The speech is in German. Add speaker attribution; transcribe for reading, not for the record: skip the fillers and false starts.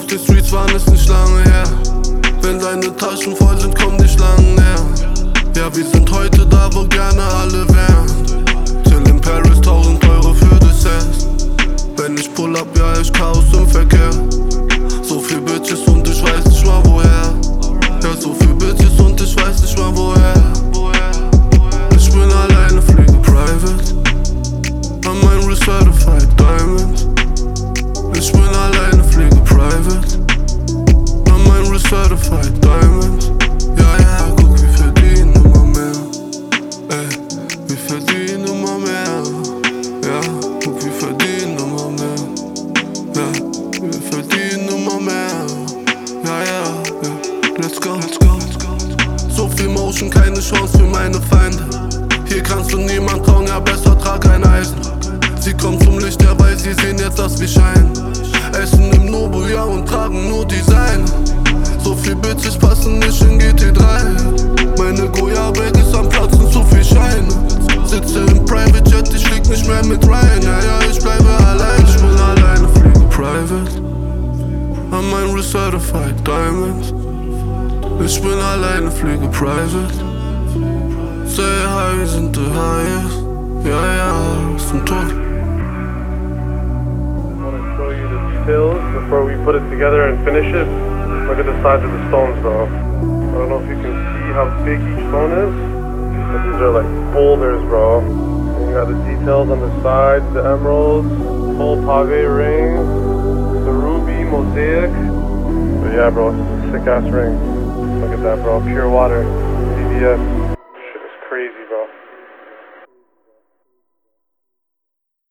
Speaker 1: die Streets waren es nicht lange her. Wenn deine Taschen voll sind, komm die Schlangen näher. Ja, wir sind heute da, wo gerne alle wären. Till in Paris 1000 Euro für Desserts. Wenn ich pull up, ja, ich Chaos im Verkehr. So viel Bitches und ich weiß nicht mal woher. Ja, so viel Bitches und ich weiß nicht mal woher. Ich bin alleine, fliege private. An mein Wrist certified diamond. Ich bin alleine, fliege private. An mein Wrist certified diamond. Ja, ja, guck, wir verdienen immer mehr. Ey, wir verdienen immer mehr. Ja, guck, wir verdienen immer mehr. Ja, wir verdienen immer mehr. Ja, ja, ja, let's go, let's go, let's go. So viel Motion, keine Chance für meine Feinde. Hier kannst du niemand trauen, ja, besser trag ein Eisen. Sie kommen zum Licht, ja, weil sie sehen jetzt, dass wir scheinen. Essen im Nobel, ja, und tragen nur Design. So viel Bitches passen nicht in GT3. Meine Goya-Bag ist am Platzen, zu viel Schein. Sitze im Private Jet, ich flieg nicht mehr mit Ryan. Ja, ja, ich bleibe allein, ich bin alleine, fliege private. An mein Wrist certified diamond. Ich bin alleine, fliege private. Say hi, wir sind the highest. Ja, ja, ist ein Tod.
Speaker 2: Before we put it together and finish it. Look at the size of the stones, bro. I don't know if you can see how big each stone is, but these are like boulders, bro. And you got the details on the sides, the emeralds, full pave ring, the ruby mosaic. But yeah, bro, it's a sick ass ring. Look at that, bro. Pure water, CVS.